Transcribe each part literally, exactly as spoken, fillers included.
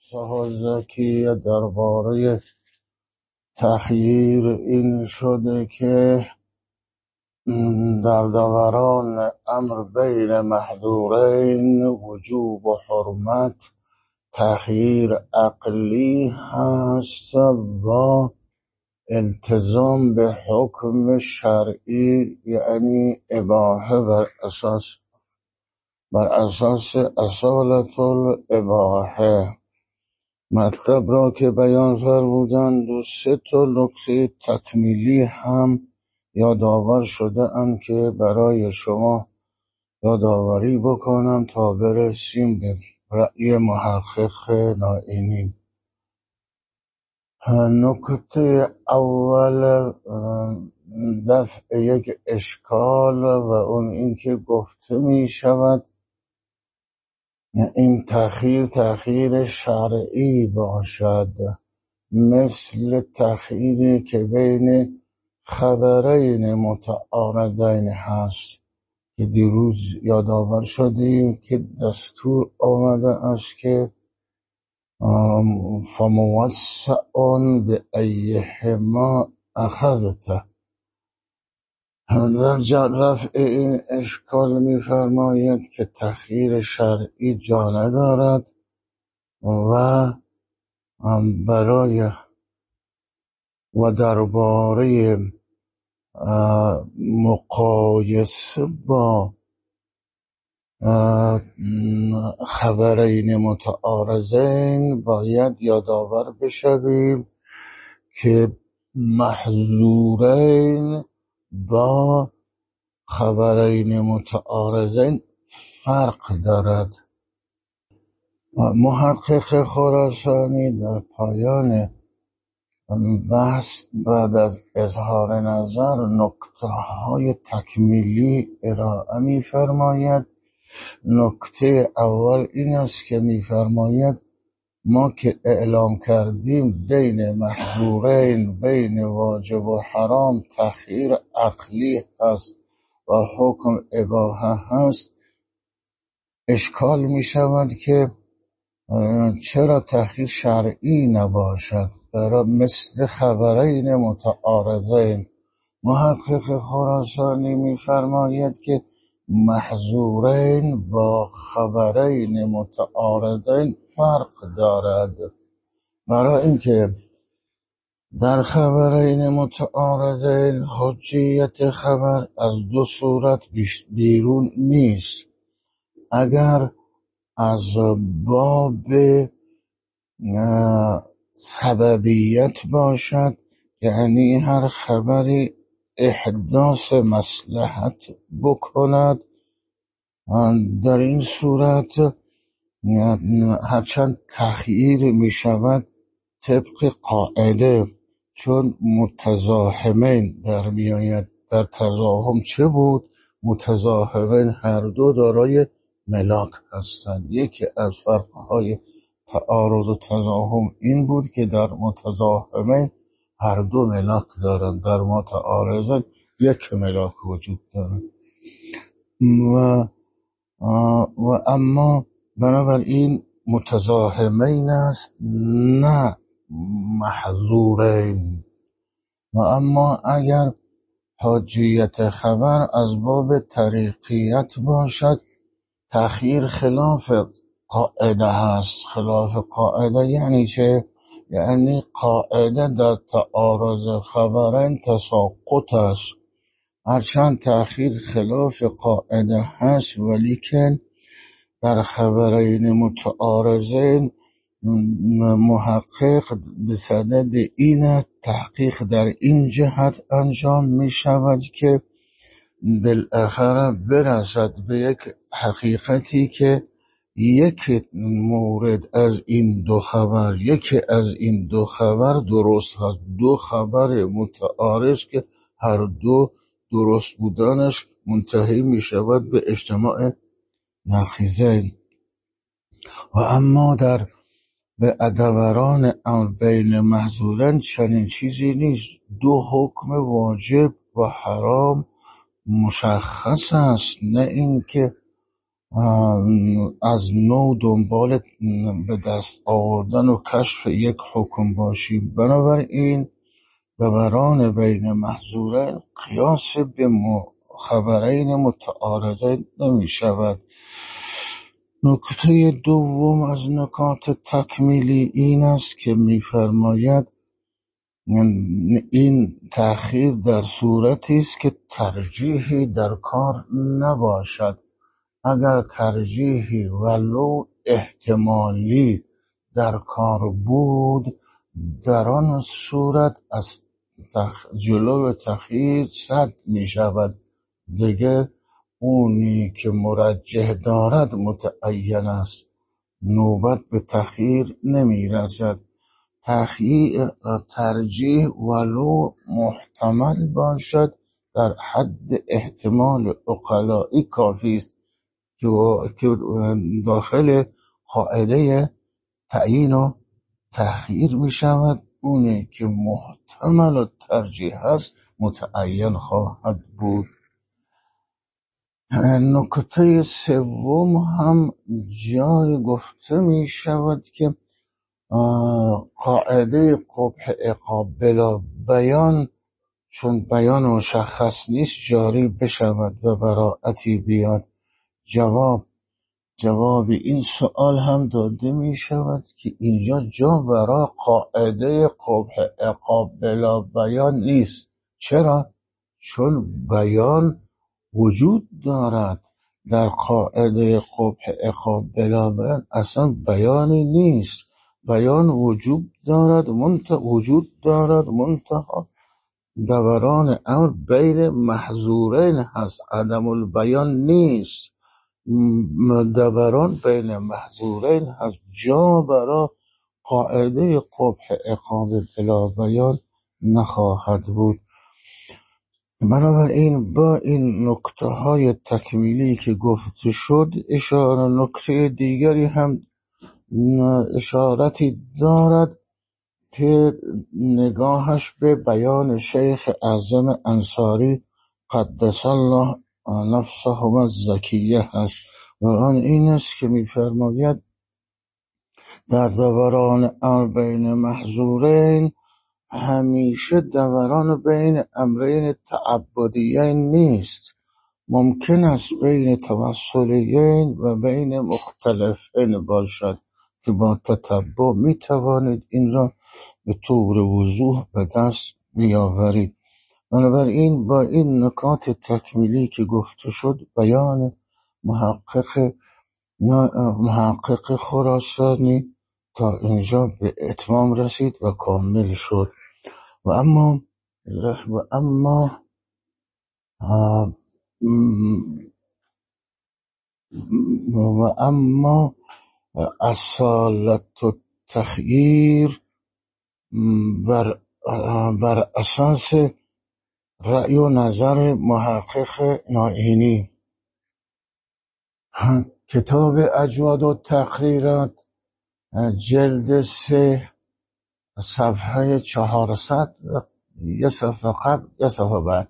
سهازکی درباره تخییر این شده که در دوران امر بین محظورین وجوب و حرمت تخییر عقلی هست و التزام به حکم شرعی، یعنی اباحه بر اساس بر اساس اصالت الاباحه. مطلب را که بیان فرمودند و سه تا نکته تکمیلی هم یادآور شده ام که برای شما یادآوری بکنم تا برسیم به رأی محقق نائینی. نکته اول دفع یک اشکال و اون اینکه گفته می شود این تأخیر تأخیر شرعی باشد، مثل تأخیری که بین خبرین متعارضین هست که دیروز یادآور شدیم که دستور آمده است که فموسع به ایهما اخذته. در رفع این اشکال می فرماید که تأخیر شرعی جا ندارد و برای و درباره مقایسه با خبرین متعارضین باید یادآور بشویم که محظورین با خبرین متعارضین فرق دارد. محقق خراسانی در پایان بحث بعد از اظهار نظر نکته های تکمیلی ارائه می فرماید. نکته اول این است که می فرماید ما که اعلام کردیم بین محظورین، بین واجب و حرام تخییر عقلی هست و حکم اباحه هست، اشکال می شود که چرا تخییر شرعی نباشد برای مثل خبرین متعارضین. محقق خراسانی می فرماید که محظورین با خبرین متعارضین فرق دارد، برای اینکه در خبرین متعارضین حجیت خبر از دو صورت بیرون نیست. اگر از باب سببیت باشد، یعنی هر خبری احداث مصلحت بکند، در این صورت هرچند تخییر می شود طبق قاعده، چون متزاحمین در می آید. در تزاحم چه بود؟ متزاحمین هر دو دارای ملاک هستند. یکی از فرقهای تعارض و تزاحم این بود که در متزاحمین هر دو ملاک دارند، در متعارضین یک ملاک وجود دارند. و و اما بنابراین متزاحمین است نه محظورین. و اما اگر حجیت خبر از باب طریقیت باشد، تأخیر خلاف قاعده هست. خلاف قاعده یعنی چه؟ یعنی قاعده در تعارض خبرین تساقط است. هرچند تأخیر خلاف قاعده هست، ولیکن در خبرین متعارضین محقق به صدد این تحقیق در این جهت انجام می شود که بالاخره برسد به یک حقیقتی که یک مورد از این دو خبر یکی از این دو خبر درست هست. دو خبر متعارض که هر دو درست بودنش منتهی می شود به اجتماع نقیضین. و اما در به دوران امر بین محظورین چنین چیزی نیست. دو حکم واجب و حرام مشخص است، نه اینکه از نو دنبال به دست آوردن و کشف یک حکم باشی. بنابراین دوران بین محظورین قیاس به خبرین متعارضین نمی شود. نکته دوم از نکات تکمیلی این است که می‌فرماید این تأخیر در صورتی است که ترجیحی در کار نباشد. اگر ترجیحی ولو احتمالی در کار بود، در آن صورت از تخ... جلو تأخیر صد می شود. دیگه اونی که مرجح دارد متعین است، نوبت به تأخیر نمی رسد. تأخیر ترجیح ولو محتمل باشد در حد احتمال عقلائی کافی است که داخل قاعده تعیین و تأخیر می شود. اونی که محتمل و ترجیح است متعین خواهد بود. نکته سوم هم جای گفته می شود که قاعده قبح عقاب بلا بیان، چون بیان مشخص نیست، جاری بشود و براعتی بیاد. جواب جواب این سوال هم داده می شود که اینجا جا برای قاعده قبح عقاب بلا بیان نیست. چرا؟ چون بیان وجود دارد. در قاعده قبح عقاب بلا بیان اصلا بیانی نیست. بیان وجود دارد منتها وجود دارد منتها دوران امر بین محظورین هست، عدم البیان نیست. دوران بین محظورین هست، جا برای قاعده قبح عقاب بلا بیان نخواهد بود. بنابراین با این نکته های تکمیلی که گفته شد، اشاره نکته دیگری هم اشارتی دارد که نگاهش به بیان شیخ اعظم انصاری قدس الله نفسه الزکیه هست و آن این است که می‌فرماید در دوران امر بین محظورین همیشه دوران بین امرین تعبدیین نیست. ممکن است بین توسلیین و بین مختلفین باشد که با تتبع می توانید این را به طور وضوح به دست بیاورید. بنابراین با این نکات تکمیلی که گفته شد، بیان محقق محقق خراسانی تا اینجا به اتمام رسید و کامل شد. و اما و اما و اما اصالت و تخییر بر, بر اساس رأی و نظر محقق نائینی. کتاب اجواد و تقریرات جلد سه صفحه چهارصد، یه صفحه قبل یه صفحه بعد،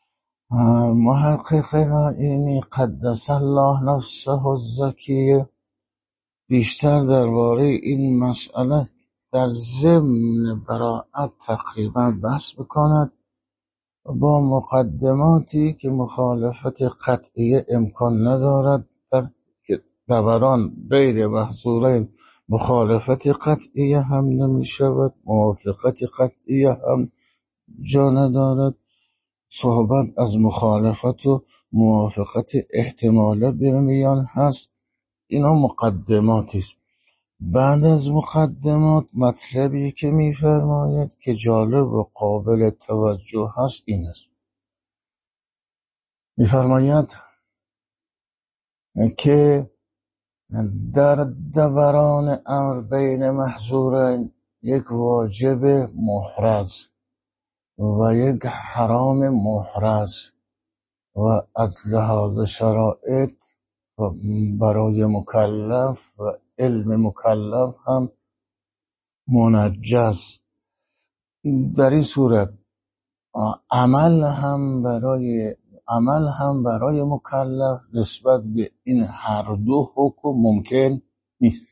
محقق نائینی قدس الله نفسه الزکیه بیشتر درباره این مسئله در ضمن براءت تقریبا بحث بکند با مقدماتی که مخالفت قطعیه امکان ندارد. در دوران بین محظورین مخالفت قطعیه هم نمی شود، موافقت قطعیه هم جا ندارد. صحبت از مخالفت و موافقت احتماله برمیان هست. اینا مقدماتی است. بعد از مقدمات مطلبی که می‌فرماید که جالب و قابل توجه هست این است. می‌فرماید که در دوران امر بین محظورین یک واجب محرز و یک حرام محرز و از لحاظ شرایط برای مکلف و علم مکلف هم منجز. در این صورت عمل هم برای عمل هم برای مکلف نسبت به این هر دو حکم ممکن نیست.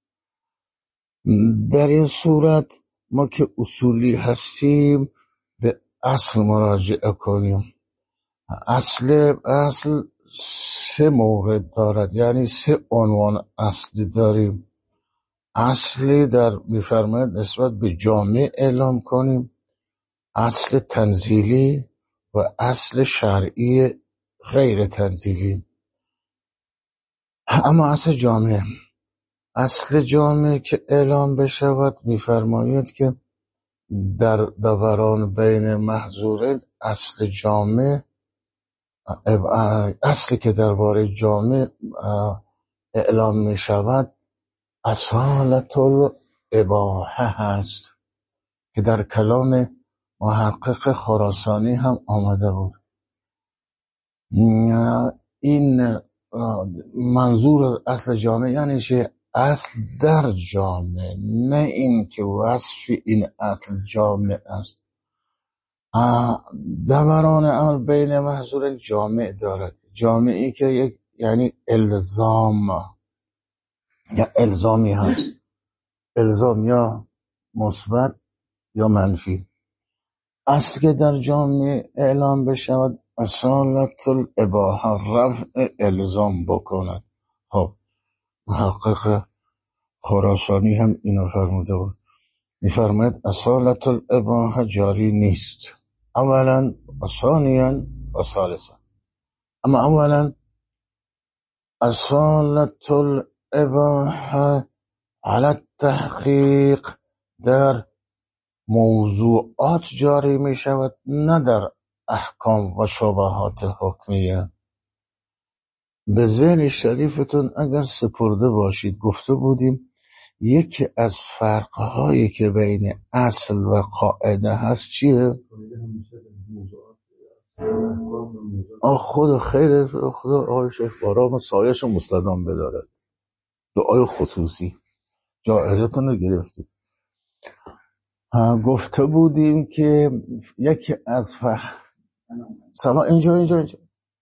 در این صورت ما که اصولی هستیم به اصل مراجعه کنیم. اصل اصل سه مورد دارد، یعنی سه عنوان اصلی داریم. اصلی در میفرماید نسبت به جامع اعلام کنیم، اصل تنزیلی و اصل شرعی غیر تنزیلی. اما اصل جامع اصل جامع که اعلام بشود میفرماید که در دوران بین محظورین اصل جامع اصلی که درباره جامع اعلام می شود اصالت الاباحه هست که در کلام محقق خراسانی هم آمده بود. این منظور اصل جامع یعنی چه؟ اصل در جامع، نه این که وصف این اصل جامع است. دوران عمل بین محظور جامع دارد، جامعی که یک یعنی الزام یا الزامی هست، الزام یا مثبت یا منفی. اصل که در جامع اعلام بشود اصالت الاباحه، رفع الزام بکند. خب محقق خراسانی هم اینو فرموده بود، میفرماید اصالت الاباحه جاری نیست. اولا و ثانیا و ثالثا. اما اولا اصالت الاباحه علی التحقیق در موضوعات جاری می شود، نه در احکام و شبهات حکمیه. به ذهن شریفتون اگر سپرده باشید گفته بودیم یکی از فرقهایی که بین اصل و قاعده هست چیه؟ آه خدا خیر، خدا آقای شیخ بارام سایش و مستدام بدارد. دعای خصوصی جایزتون رو گرفتید. گفته بودیم که یکی از فرق سلام اینجا اینجا اینجا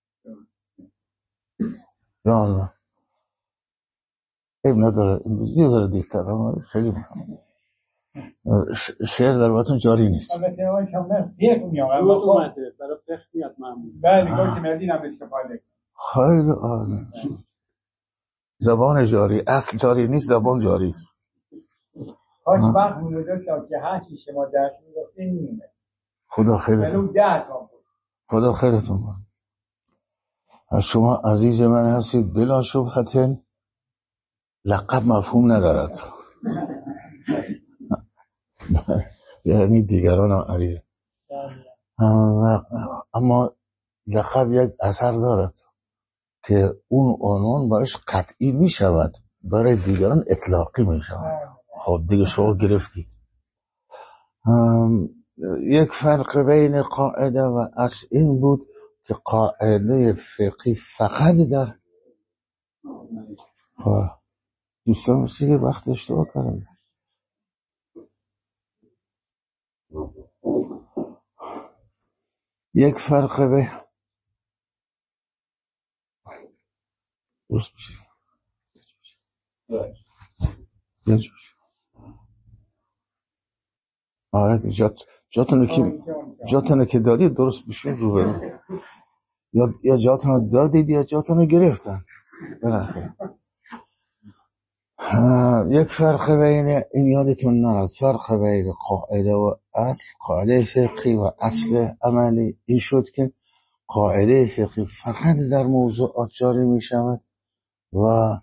یا الله عیب نداره، یه ذره دیرتر خیلی شعر در باتون جاری نیست. البته آقای شما دیگه میام اما اومده برای فقه میاد معمول. بله گفت که مدینم استفاده خیلی عالی. زبان جاری، اصل جاری نیست، زبان جاری است. کاش وقت مونده شد که هر چی شما درس میگفتین میمونه. خدا خیرتون. خدا خیرتون کنه. شما عزیز من هستید بلا شبهه، لقب مفهوم ندارد. یعنی دیگران هم عزیز، اما لقب یک اثر دارد که اون عنوان برایش قطعی می شود، برای دیگران اطلاقی می شود. خب دیگه شما گرفتید. یک فرق بین قاعده و اصل این بود که قاعده فقهی فقط در دوستان مثل که وقت اشتباه کردن. یک فرق به دوست میشه یه جوش آره جات جاتونو که جاتونو که دادید درست بشون رو برون، یا یا جاتونو دادید یا جاتونو گرفتن. یک فرق بین این یادتون نرد، فرق بین قاعده و اصل، قاعده فقهی و اصل عملی این شد که قاعده فقهی فقط در موضوعات جاری می شود و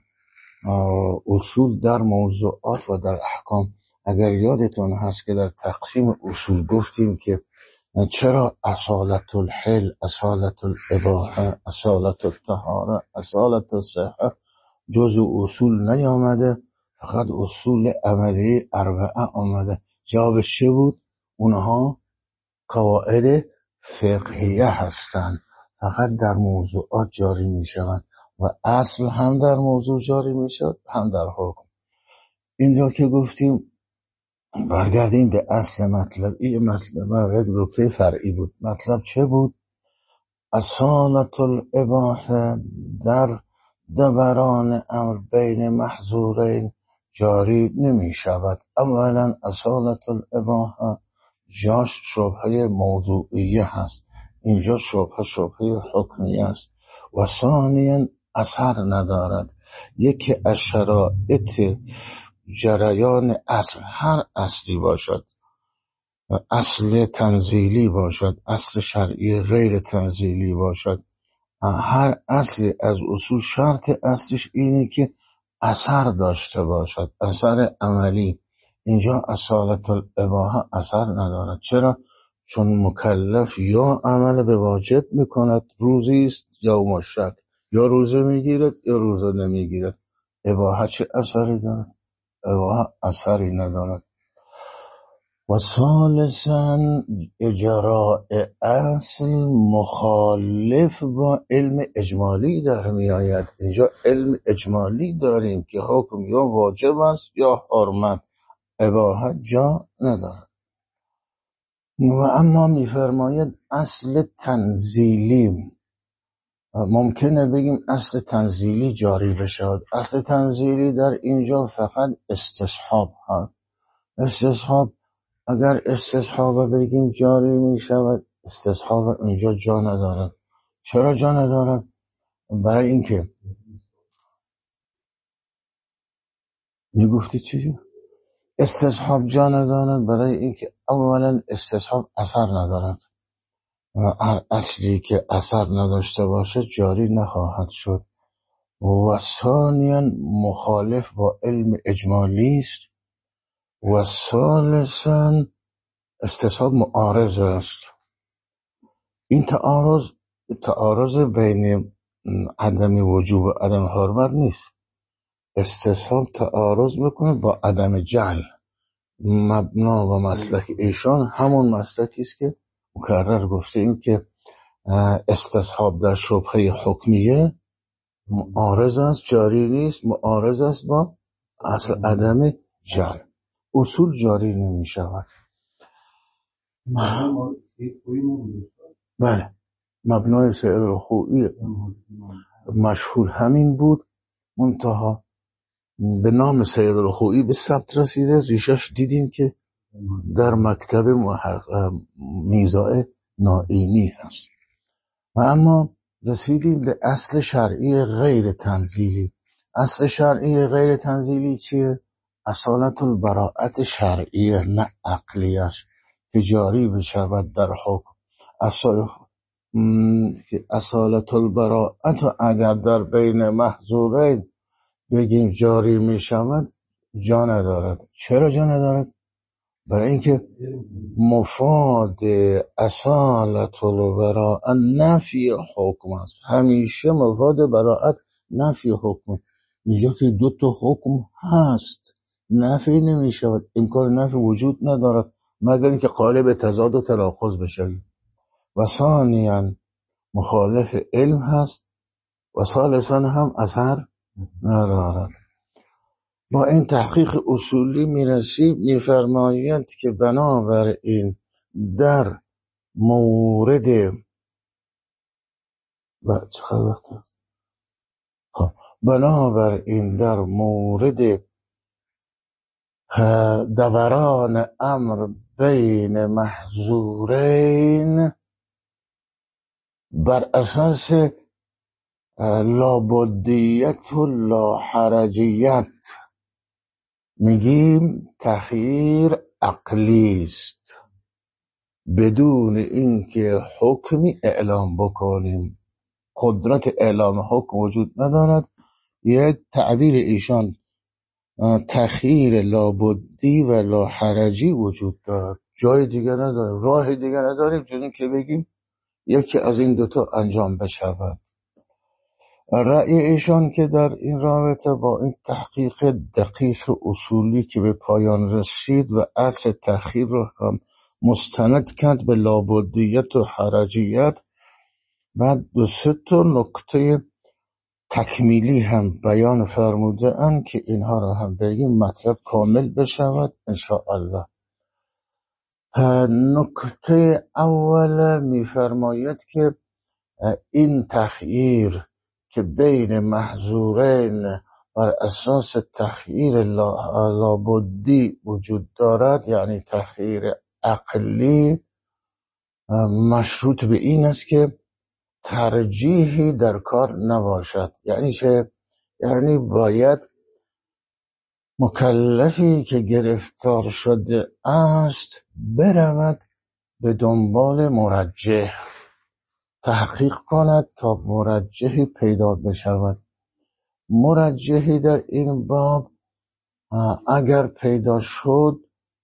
اصول در موضوعات و در احکام. اگر یادتون هست که در تقسیم اصول گفتیم که چرا اصالت الحل، اصالت الاباحه، اصالت الطهاره، اصالت الصحه جزء اصول نیامده، فقط اصول عملی اربعه آمده. جوابش چه بود؟ اونها قواعد فقهیه هستند، فقط در موضوعات جاری می شوند و اصل هم در موضوع جاری می شود هم در حکم. اینجا که گفتیم برگردیم به اصل مطلب. این مطلب یک نکته فرعی بود. مطلب چه بود؟ اصالت الاباحه در دوران امر بین محظورین جاری نمی شود. اولا اصالت الاباحه جاش شبهه موضوعیه هست، اینجا شبهه شبهه حکمیه است. و ثانیا اثر ندارد. یکی از شرایط جریان اصل، هر اصلی باشد، اصل تنزیلی باشد، اصل شرعی غیر تنزیلی باشد، هر اصلی از اصول شرط اصلش اینه که اثر داشته باشد، اثر عملی. اینجا اصالت الاباحه اثر ندارد. چرا؟ چون مکلف یا عمل به واجب میکند، روزی است یا مشرک، یا روزه میگیرد یا روزه نمیگیرد. اباحه چه اثری دارد؟ اباحه اثری ندارد. و ثالثاً اجراء اصل مخالف با علم اجمالی در می آید. اینجا علم اجمالی داریم که حکم یا واجب است یا حرمت، اباحه جا ندارد. و اما می فرماید اصل تنزیلی، ممکنه بگیم اصل تنزیلی جاری بشود. اصل تنزیلی در اینجا فقط استصحاب هست. استصحاب اگر استصحاب بگیم جاری می شود، استصحاب اینجا جا ندارد. چرا جا ندارد؟ برای اینکه می گفتی چیزی؟ استصحاب جا ندارد برای اینکه اولا استصحاب اثر ندارد و هر اصلی که اثر نداشته باشه جاری نخواهد شد. و ثانیا مخالف با علم اجمالی است. و ثالثا استصحاب معارض است. این تعارض تعارض بین عدم وجوب و عدم حرمت نیست. استصحاب تعارض میکنه با عدم جعل. مبنا و مسلک ایشان همون مسلکی است که مکرر گفته این که استصحاب در شبهه حکمیه معارض است، جاری نیست، معارض است با اصل عدم جعل. اصول جاری نمی شود. بله، مبنای سید الخوئی مشهور همین بود، منتها به نام سید الخوئی به ثبت رسیده. ریشش دیدیم که در مکتب میزائه نائینی هست. و اما رسیدیم به اصل شرعی غیر تنزیلی. اصل شرعی غیر تنزیلی چیه؟ اصالت البراءت شرعیه، نه عقلیش، که جاری بشود در حکم. اصالت البراءت اگر در بین محظورین بگیم جاری می شود، جا ندارد. چرا جا ندارد؟ برای اینکه مفاد اصالت البراءت نفی حکم است. همیشه مفاد براءت نفی حکم. اینجا که دو تا حکم هست نفی نمی شود، امکان نفی وجود ندارد مگر اینکه قالب تضاد و تناقض بشه. و ثانیاً مخالف علم هست و ثالثاً هم اثر ندارد. با این تحقیق اصولی میرسیم، میفرمایند که بنابراین در مورد و چه وقت است؟ بنابراین در مورد دوران امر بین محظورین بر اساس لابدیت و لاحرجیت میگیم تخییر عقلی است، بدون اینکه حکمی اعلام بکنیم. قدرت اعلام حکم وجود ندارد. یک تعبیر ایشان تخییر لابدی و لاحرجی وجود دارد، جای دیگه نداریم، راه دیگه نداریم جز این که بگیم یکی از این دوتا انجام بشود. رأی ایشان که در این رابطه با این تحقیق دقیق اصولی که به پایان رسید و اصل تخییر رو هم مستند کرد به لابدیت و حرجیت، بعد دو سه تا نکته تکمیلی هم بیان فرموده اند که اینها رو هم بگیم مطلب کامل بشود انشاءالله. نکته اول میفرماید که این تخییر که بین محظورین بر اساس تخییر لابدی وجود دارد، یعنی تخییر عقلی، مشروط به این است که ترجیحی در کار نباشد. یعنی چه؟ یعنی باید مکلفی که گرفتار شده است برود به دنبال مرجح، تحقیق کند تا مرجحی پیدا بشود. مرجحی در این باب اگر پیدا شد،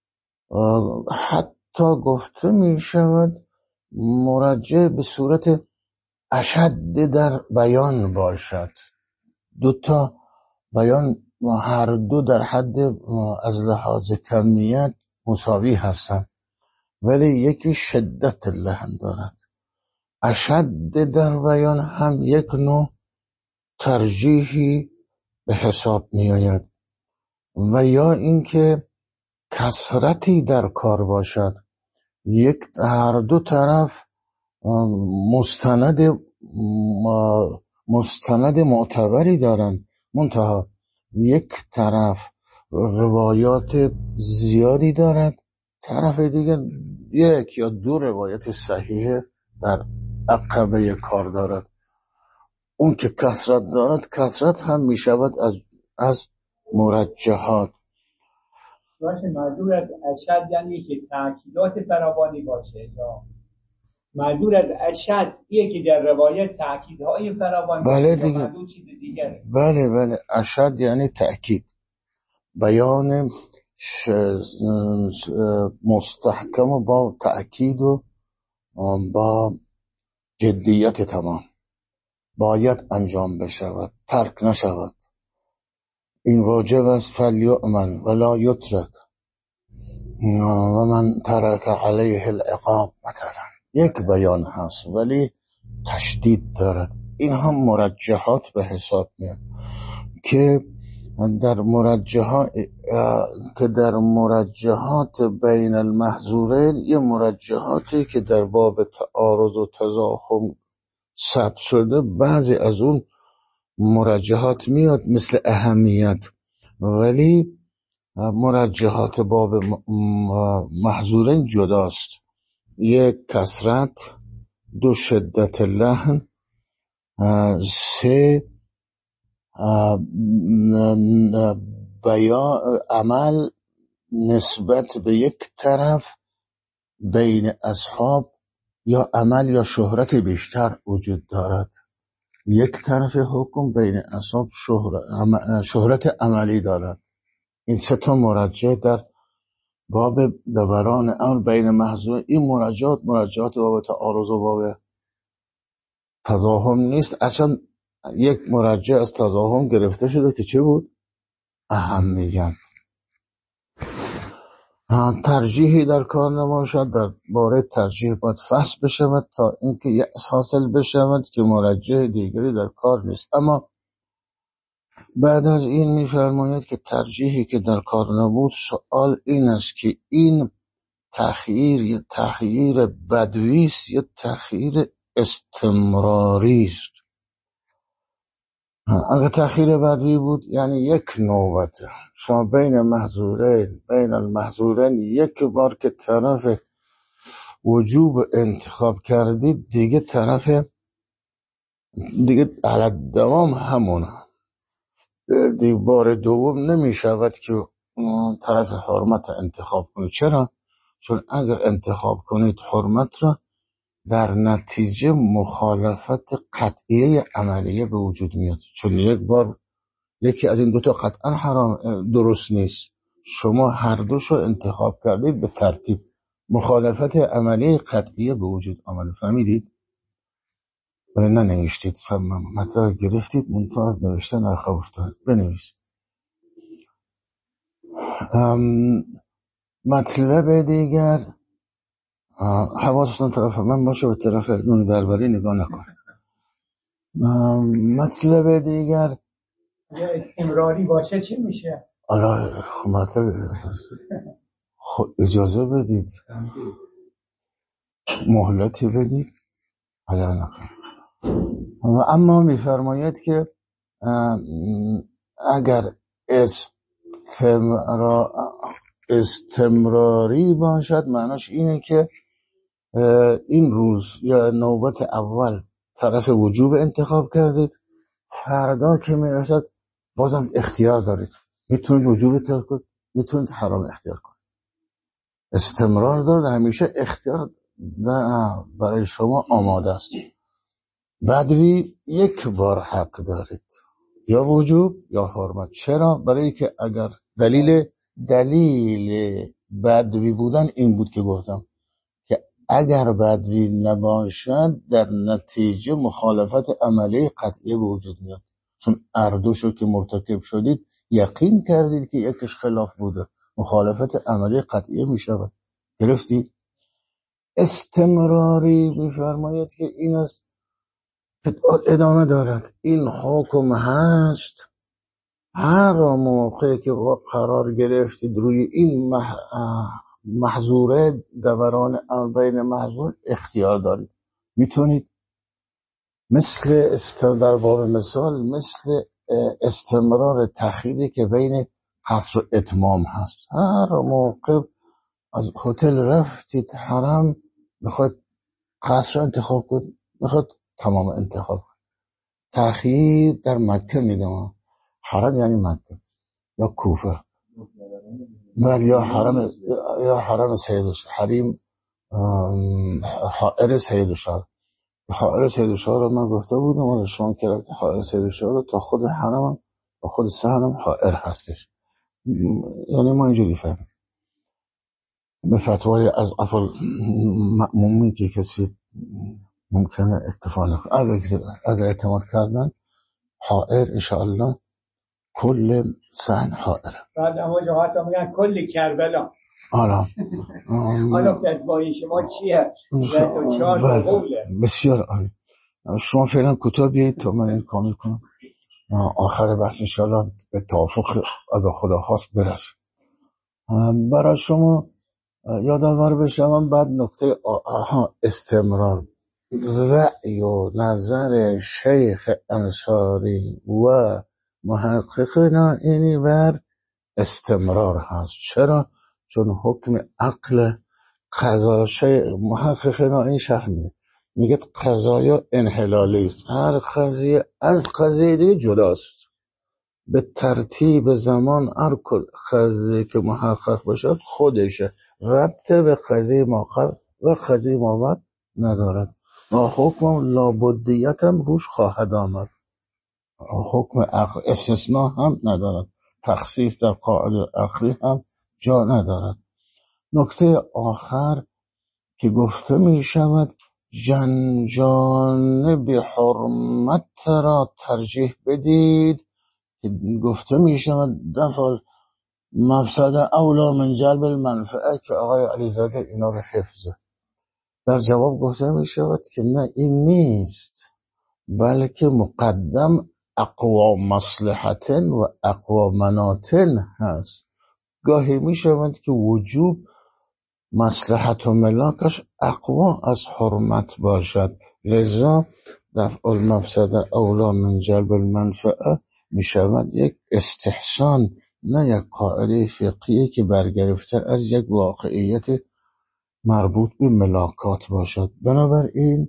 حتی گفته می شود مرجح به صورت اشد در بیان باشد. دو تا بیان هر دو در حد از لحاظ کمیت مساوی هستند، ولی یکی شدت لحن دارد. اشد در بیان هم یک نوع ترجیحی به حساب می آید، و یا اینکه کثرتی در کار باشد. یک هر دو طرف مستند مستند معتبری دارند، منتها یک طرف روایات زیادی دارد، طرف دیگه یک یا دو روایت صحیح در عقبه کار دارد. اون که کثرت دارد، کثرت هم می شود از از مرجحات. باشه، منظور از اشد یعنی که تأکیدات فراوانی باشه، یا منظور از اشد یه که در روایت تأکیدهای فراوان باشه؟ بله دیگه. منظور چیز دیگره؟ بله بله، اشد یعنی تأکید، بیان مستحکم با تأکید و با جدیت تمام باید انجام بشود، ترک نشود. این واجب است فلیؤمن ولا یترک و من ترک علیه العقاب مثلا. یک بیان هست ولی تشدید دارد. این هم مرجحات به حساب میاد که در مرجحات که در مرجحات بین المحظورین، یه مرجحاتی که در باب تعارض و تزاحم ثبت شده، بعضی از اون مرجحات میاد مثل اهمیت، ولی مرجحات باب محظورین جداست. یک کثرت، دو شدت لحن، سه بیان عمل نسبت به یک طرف بین اصحاب، یا عمل یا شهرت بیشتر وجود دارد. یک طرف حکم بین اصحاب شهرت, شهرت عملی دارد. این سه تا مرجع در باب دوران امر بین محظور. این مرجعات مرجعات باب تعارض و باب تزاحم نیست. اصلا یک مرجع از تزاحم گرفته شده که چه بود؟ اهمیت. ترجیحی در کار نباشد. در باره ترجیح باید فحص بشود تا اینکه یأس حاصل بشود که مرجع دیگری در کار نیست. اما بعد از این می‌فرماید که ترجیحی که در کار نبود، سوال این است که این تخییر یا تخییر بدوی است یا تخییر استمراری است. اگر تخییر بدوی بود یعنی یک نوبته شما بین محظورین بین المحظورین یک بار که طرف وجوب انتخاب کردید، دیگه طرف دیگه علت دوام همونه. دیگه بار دوم نمی شود که طرف حرمت انتخاب کنید. چرا؟ چون اگر انتخاب کنید حرمت را، در نتیجه مخالفت قطعیه عملیه به وجود میاد. چون یک بار یکی از این دوتا قطعا حرام درست نیست. شما هر دوشو انتخاب کردید به ترتیب، مخالفت عملیه قطعیه به وجود آمده. فهمیدید؟ ولی ننوشتید. مطلب گرفتید منتها از نوشتن عقب افتاد. بنویس. مطلب دیگر، حواستون طرف من باشه، به طرف نون بربری نگاه نکن. مطلب دیگر، یه استمراری باشه چی میشه؟ آره خب مطلب خب اجازه بدید، مهلتی بدید. حالا نکن. اما میفرماید که اگر استمرا استمراری باشد معناش اینه که این روز یا نوبت اول طرف وجوب انتخاب کردید، فردا که میرسد بازم اختیار دارید، میتونید وجوب انتخاب کنید، میتونید حرام اختیار کنید. استمرار دارد، همیشه اختیار برای شما آماده است. بدوی یک بار حق دارید، یا وجوب یا حرمت. چرا؟ برای که اگر دلیل دلیل بدوی بودن این بود که گفتم که اگر بدوی نباشد در نتیجه مخالفت عملی قطعی به وجود میاد، چون اردوشو که مرتکب شدید یقین کردید که یکش خلاف بوده، مخالفت عملی قطعی میشود. گرفتی؟ استمراری میفرماید که این است ادامه دارد. این حکم هست هر موقع که قرار گرفتید روی این مح... محظوره دوران بین محظور اختیار دارید، میتونید مثل استمرار در باب مثال مثل استمرار تأخیری که بین قصر و اتمام هست. هر موقع از هتل رفتید حرم میخواید قصر انتخاب کنید، میخواید تمام انتخاب. تأخیر در مکه میگم، حرم یعنی مکه یا کوفه، بل یا حرم یا حرم سیدش حریم حائر سیدشار. حائر سیدشار رو من گفته بودم ولی شما کرد حائر سیدشار رو تا خود حرم و خود سهرم حائر هستش. یعنی ما اینجوری فهمید به فتوای از افل مأمومی که کسی ممکنه اکتفا نکنه، اگر, اگر اعتماد کردن حائر انشاءالله کل سهن حائر. بعد اما جماعت هم میگن کل کربلا. حالا حالا فتوای شما چیه؟ بسیار عالی. شما فعلا کوتاه بیایید تا من این کامل کنم، آخر بحث انشاءالله به توافق اگر خدا خواست برس. برای شما یادآور بشم بعد نکته آها استمرار رأی و نظر شیخ انصاری و محقق نائینی بر استمرار هست. چرا؟ چون حکم عقل قضا شیخ محقق نائینی شرح میده، میگه قضایا انحلالی است، هر قضیه از قضیه دیگه جداست، به ترتیب زمان هر قضیه که محقق باشه خودشه، ربط به قضیه ماقبل و قضیه مابعد ندارد و حکم لابدیت هم روش خواهد آمد. حکم عقل استثناء هم ندارد، تخصیص در قاعده عقلی هم جا ندارد. نکته آخر که گفته می شود جن جانب حرمت را ترجیح بدید، که گفته می شود دفع مفسد اولا من جلب المنفعه که آقای علیزاده اینا رو حفظه. در جواب گفته می شود که نه این نیست، بلکه مقدم اقوا مصلحت و اقوا مناطن هست. گاهی می شود که وجوب مصلحت و ملاکش اقوا از حرمت باشد، لذا دفع المفسد اولا من جلب المنفعه می شود یک استحسان، نه یک قاعده فقهی که برگرفته از یک واقعیت مربوط به ملاکات باشد. بنابراین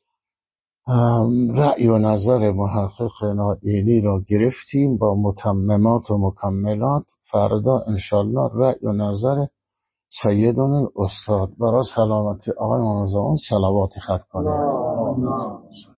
رأی و نظر محقق نائینی را گرفتیم با متممات و مکملات. فردا انشالله رأی و نظر سیدون استاد برای سلامتی آقای منظمان صلوات خط کنیم.